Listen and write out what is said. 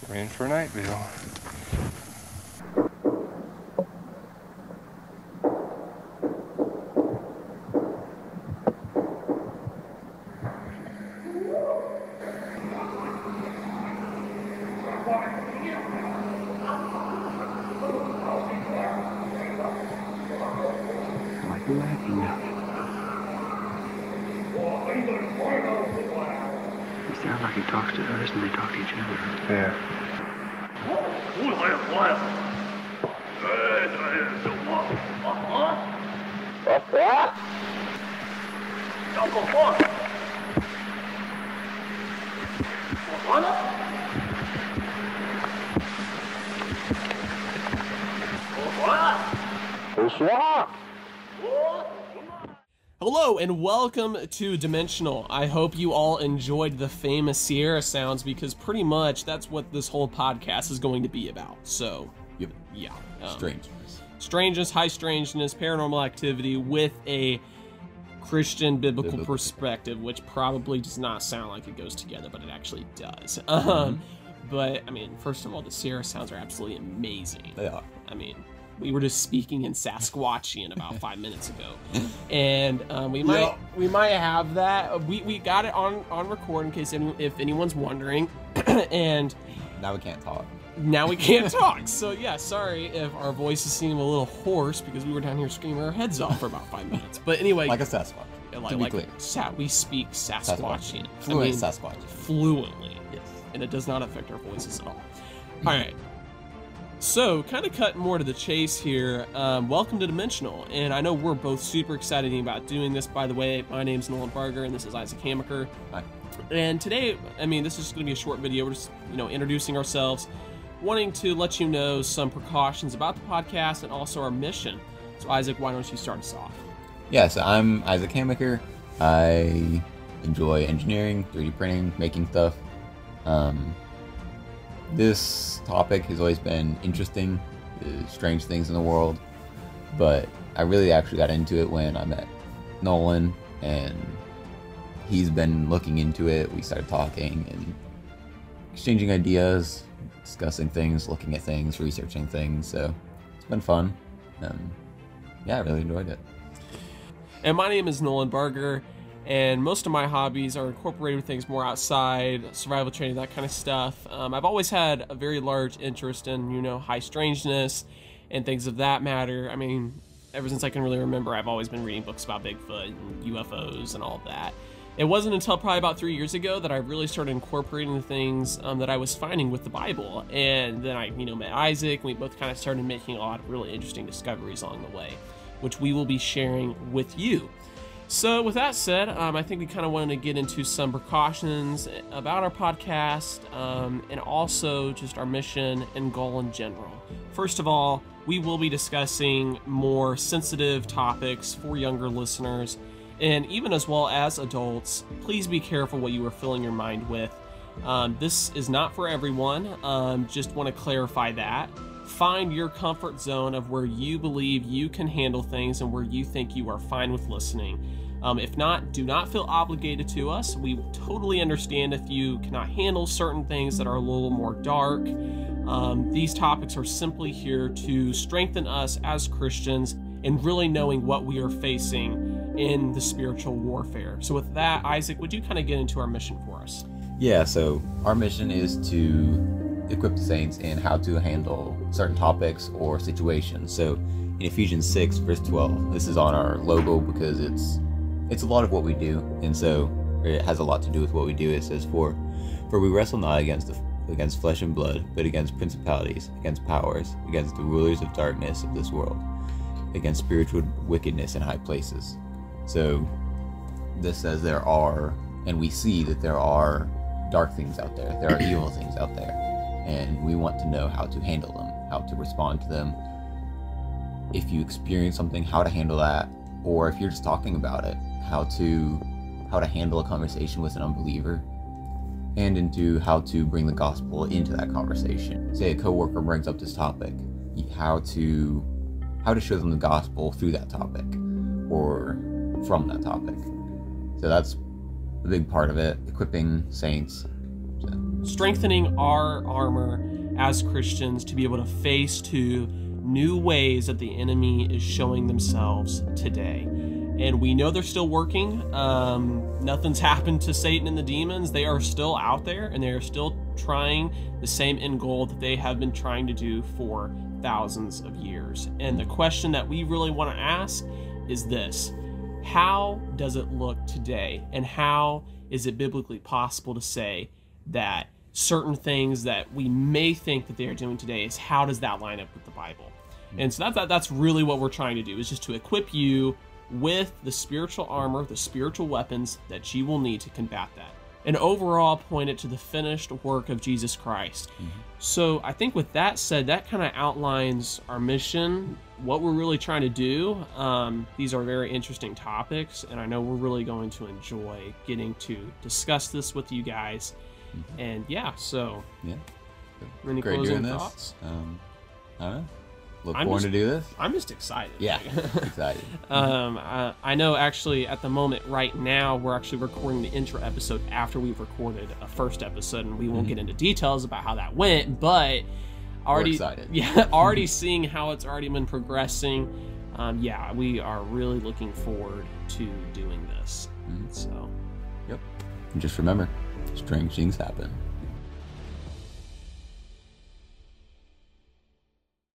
We're in for Nightville. It sounds like he talks to us and they talk to each other. Yeah. Hello and welcome to Dimensional. I hope you all enjoyed the famous Sierra sounds because pretty much that's what this whole podcast is going to be about. So, yeah. Strangeness, high strangeness, paranormal activity with a Christian biblical perspective, which probably does not sound like it goes together, but it actually does. But, I mean, first of all, the Sierra sounds are absolutely amazing. They are. I mean, we were just speaking in Sasquatchian about 5 minutes ago, and we might have that. We got it on record in case if anyone's wondering, and Now we can't talk. now we can't talk. So yeah, sorry if our voices seem a little hoarse because we were down here screaming our heads off for about 5 minutes. But anyway, Like a Sasquatch. To be clear. We speak Sasquatchian. Fluent Sasquatch. Fluently. Yes. And it does not affect our voices at all. All right. So, kind of cutting more to the chase here, welcome to Dimensional, and I know we're both super excited about doing this. By the way, my name's Nolan Barger, and this is Isaac Hamaker. Hi. And today, I mean, this is just going to be a short video. We're just, introducing ourselves, wanting to let you know some precautions about the podcast and also our mission. So, Isaac, why don't you start us off? Yeah, so I'm Isaac Hamaker. I enjoy engineering, 3D printing, making stuff. This topic has always been interesting, strange things in the world, but I really actually got into it when I met Nolan, and he's been looking into it. We started talking and exchanging ideas, discussing things, looking at things, researching things, so it's been fun. Yeah, I really enjoyed it. And my name is Nolan Barger, and most of my hobbies are incorporated with things more outside, survival training, that kind of stuff. I've always had a very large interest in, high strangeness and things of that matter. I mean, ever since I can really remember, I've always been reading books about Bigfoot and UFOs and all of that. It wasn't until probably about 3 years ago that I really started incorporating the things that I was finding with the Bible. And then I, met Isaac, and we both kind of started making a lot of really interesting discoveries along the way, which we will be sharing with you. So with that said, I think we kind of wanted to get into some precautions about our podcast and also just our mission and goal in general. First of all, we will be discussing more sensitive topics for younger listeners, and even as well as adults. Please be careful what you are filling your mind with. This is not for everyone. Just want to clarify that. Find your comfort zone of where you believe you can handle things and where you think you are fine with listening. If not, do not feel obligated to us. We totally understand if you cannot handle certain things that are a little more dark. These topics are simply here to strengthen us as Christians in really knowing what we are facing in the spiritual warfare. So with that, Isaac, would you kind of get into our mission for us? Yeah, so our mission is to equip the saints in how to handle certain topics or situations. So in Ephesians 6, verse 12, this is on our logo because it's a lot of what we do, and so it has a lot to do with what we do. It says, For we wrestle not against flesh and blood, but against principalities, against powers, against the rulers of darkness of this world, against spiritual wickedness in high places. So this says there are, and we see that there are dark things out there, there are evil things out there, and we want to know how to handle them, how to respond to them. If you experience something, how to handle that, or if you're just talking about it, how to handle a conversation with an unbeliever, and into how to bring the gospel into that conversation. Say a coworker brings up this topic, how to show them the gospel through that topic or from that topic. So that's a big part of it, equipping saints. So strengthening our armor as Christians to be able to face to new ways that the enemy is showing themselves today. And we know they're still working. Nothing's happened to Satan and the demons. They are still out there, and they are still trying the same end goal that they have been trying to do for thousands of years. And the question that we really want to ask is this: how does it look today? And how is it biblically possible to say that certain things that we may think that they are doing today is how does that line up with the Bible? And so that's really what we're trying to do, is just to equip you with the spiritual armor, the spiritual weapons that you will need to combat that. And overall point it to the finished work of Jesus Christ. So I think with that said, that kind of outlines our mission, what we're really trying to do. These are very interesting topics, and I know we're really going to enjoy getting to discuss this with you guys. And yeah, so any Great closing doing thoughts? this. I don't know. Look forward to do this. I'm just excited. Yeah, excited. I know actually at the moment right now we're actually recording the intro episode after we've recorded a first episode, and we won't get into details about how that went, but already We're excited. Yeah, already seeing how it's already been progressing. Yeah, we are really looking forward to doing this. So Yep. And just remember, strange things happen.